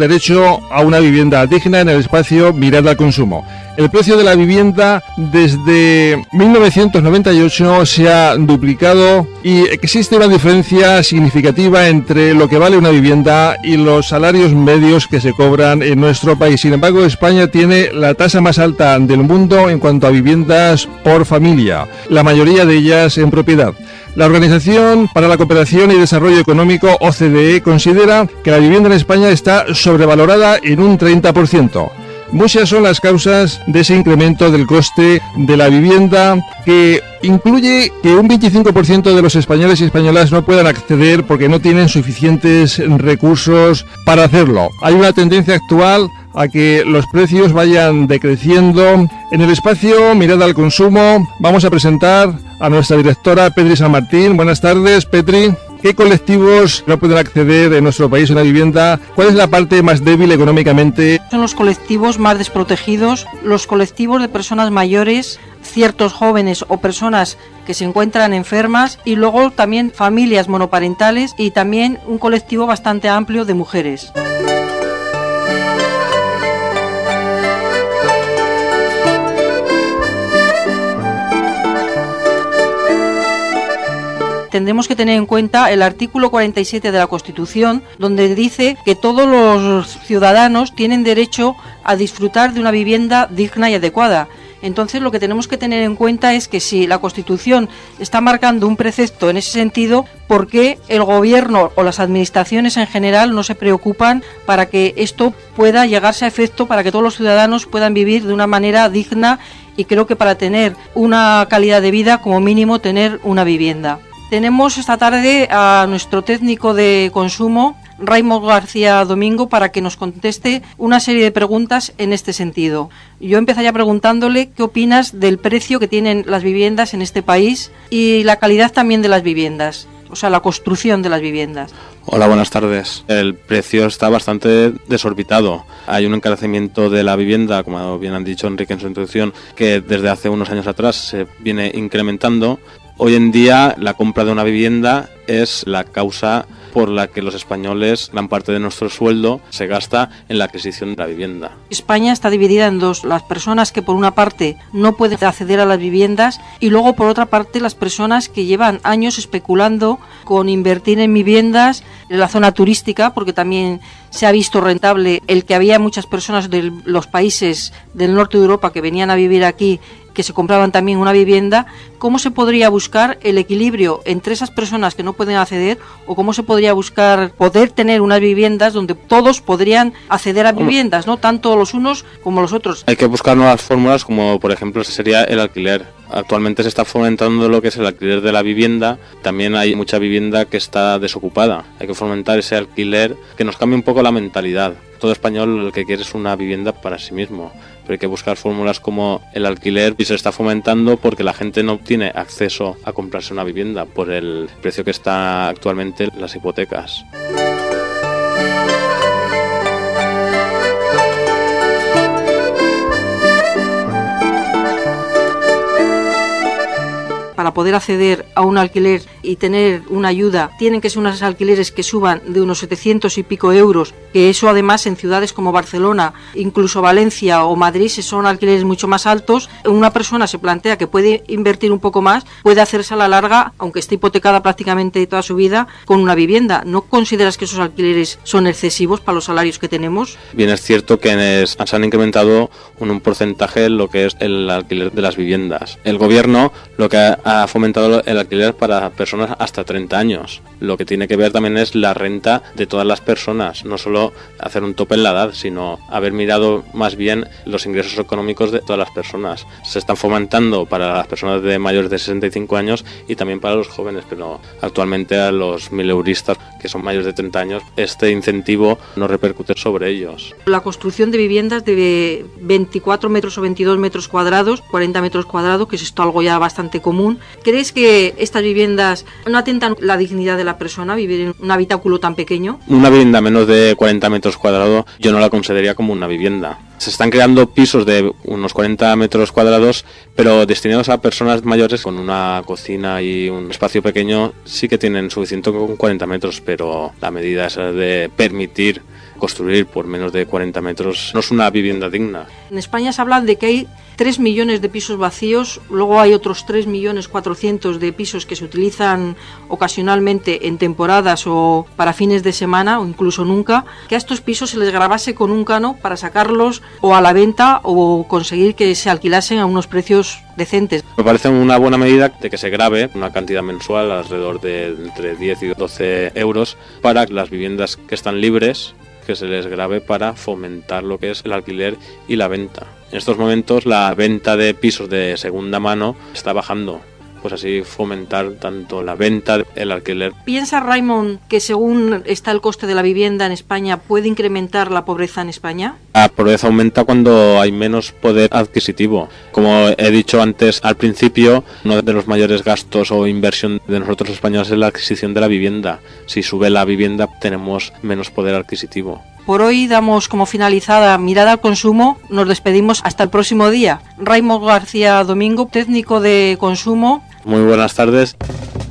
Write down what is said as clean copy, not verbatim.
derecho a una vivienda digna en el espacio Mirada al Consumo. El precio de la vivienda desde 1998 se ha duplicado y existe una diferencia significativa entre lo que vale una vivienda y los salarios medios que se cobran en nuestro país. Sin embargo, España tiene la tasa más alta del mundo en cuanto a viviendas por familia, la mayoría de ellas en propiedad. La Organización para la Cooperación y Desarrollo Económico, OCDE, considera que la vivienda en España está sobrevalorada en un 30%. Muchas son las causas de ese incremento del coste de la vivienda, que incluye que un 25% de los españoles y españolas no puedan acceder porque no tienen suficientes recursos para hacerlo. Hay una tendencia actual a que los precios vayan decreciendo. En el espacio Mirada al Consumo vamos a presentar a nuestra directora Petri San Martín. Buenas tardes, Petri. ¿Qué colectivos no pueden acceder en nuestro país a una vivienda? ¿Cuál es la parte más débil económicamente? Son los colectivos más desprotegidos, los colectivos de personas mayores, ciertos jóvenes o personas que se encuentran enfermas, y luego también familias monoparentales y también un colectivo bastante amplio de mujeres. Tendremos que tener en cuenta el artículo 47 de la Constitución, donde dice que todos los ciudadanos tienen derecho a disfrutar de una vivienda digna y adecuada. Entonces, lo que tenemos que tener en cuenta es que si la Constitución está marcando un precepto en ese sentido, ¿por qué el Gobierno o las administraciones en general no se preocupan para que esto pueda llegarse a efecto, para que todos los ciudadanos puedan vivir de una manera digna? Y creo que para tener una calidad de vida, como mínimo, tener una vivienda. Tenemos esta tarde a nuestro técnico de consumo, Raimo García Domingo, para que nos conteste una serie de preguntas en este sentido. Yo empezaría preguntándole qué opinas del precio que tienen las viviendas en este país y la calidad también de las viviendas, o sea, la construcción de las viviendas. Hola, buenas tardes. El precio está bastante desorbitado. Hay un encarecimiento de la vivienda, como bien han dicho Enrique en su introducción, que desde hace unos años atrás se viene incrementando. Hoy en día la compra de una vivienda es la causa por la que los españoles, gran parte de nuestro sueldo, se gasta en la adquisición de la vivienda. España está dividida en dos: las personas que por una parte no pueden acceder a las viviendas y luego por otra parte las personas que llevan años especulando con invertir en viviendas en la zona turística, porque también se ha visto rentable el que había muchas personas de los países del norte de Europa que venían a vivir aquí, que se compraban también una vivienda. ¿Cómo se podría buscar el equilibrio entre esas personas que no pueden acceder, o cómo se podría buscar poder tener unas viviendas donde todos podrían acceder a viviendas, no tanto los unos como los otros? Hay que buscar nuevas fórmulas, como por ejemplo sería el alquiler. Actualmente se está fomentando lo que es el alquiler de la vivienda. También hay mucha vivienda que está desocupada. Hay que fomentar ese alquiler, que nos cambie un poco la mentalidad. Todo español lo que quiere es una vivienda para sí mismo, pero hay que buscar fórmulas como el alquiler, y se está fomentando porque la gente no tiene acceso a comprarse una vivienda por el precio que está actualmente las hipotecas. Para poder acceder a un alquiler y tener una ayuda, tienen que ser unos alquileres que suban de unos 700 y pico euros, que eso además en ciudades como Barcelona, incluso Valencia o Madrid, son alquileres mucho más altos. Una persona se plantea que puede invertir un poco más, puede hacerse a la larga, aunque esté hipotecada prácticamente toda su vida, con una vivienda. ¿No consideras que esos alquileres son excesivos para los salarios que tenemos? Bien, es cierto que se han incrementado un porcentaje lo que es el alquiler de las viviendas. El gobierno lo que ha fomentado el alquiler para personas hasta 30 años. Lo que tiene que ver también es la renta de todas las personas, no solo hacer un tope en la edad, sino haber mirado más bien los ingresos económicos de todas las personas. Se están fomentando para las personas de mayores de 65 años y también para los jóvenes, pero actualmente a los mileuristas que son mayores de 30 años, este incentivo no repercute sobre ellos. La construcción de viviendas de 24 metros o 22 metros cuadrados, 40 metros cuadrados, que es esto algo ya bastante común. ¿Crees que estas viviendas no atentan la dignidad de la persona, vivir en un habitáculo tan pequeño? Una vivienda menos de 40 metros cuadrados yo no la consideraría como una vivienda. Se están creando pisos de unos 40 metros cuadrados, pero destinados a personas mayores con una cocina y un espacio pequeño. Sí que tienen suficiente con 40 metros, pero la medida es de permitir construir por menos de 40 metros no es una vivienda digna. En España se habla de que hay 3 millones de pisos vacíos, luego hay otros 3.400.000 de pisos que se utilizan ocasionalmente en temporadas o para fines de semana o incluso nunca, que a estos pisos se les grabase con un canon para sacarlos o a la venta o conseguir que se alquilasen a unos precios decentes. Me parece una buena medida de que se grave una cantidad mensual alrededor de entre 10 y 12 euros para las viviendas que están libres, que se les grave para fomentar lo que es el alquiler y la venta. En estos momentos la venta de pisos de segunda mano está bajando, pues así fomentar tanto la venta, el alquiler. ¿Piensa Raymond que según está el coste de la vivienda en España puede incrementar la pobreza en España? La pobreza aumenta cuando hay menos poder adquisitivo. Como he dicho antes al principio, uno de los mayores gastos o inversión de nosotros los españoles es la adquisición de la vivienda. Si sube la vivienda tenemos menos poder adquisitivo. Por hoy damos como finalizada Mirada al Consumo. Nos despedimos hasta el próximo día. Raymond García Domingo, técnico de consumo. Muy buenas tardes.